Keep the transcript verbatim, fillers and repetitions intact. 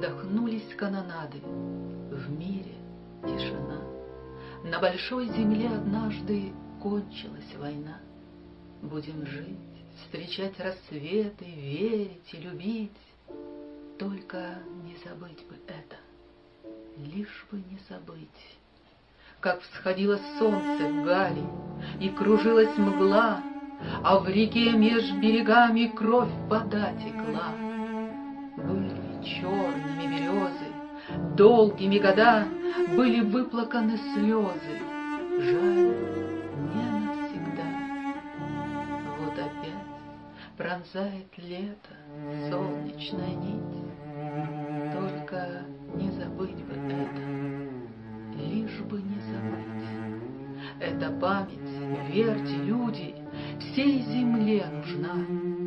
задохнулись канонады, в мире тишина. На большой земле однажды кончилась война. Будем жить, встречать рассветы, верить и любить. Только не забыть бы это, лишь бы не забыть. Как всходило солнце в гале, и кружилась мгла, а в реке меж берегами кровь вода текла. Были черными березы, долгими года были выплаканы слезы. Жаль, не навсегда. Вот опять пронзает лето солнечная нить. Только не забыть бы это, лишь бы не забыть. Эта память, верьте, люди, всей земле нужна.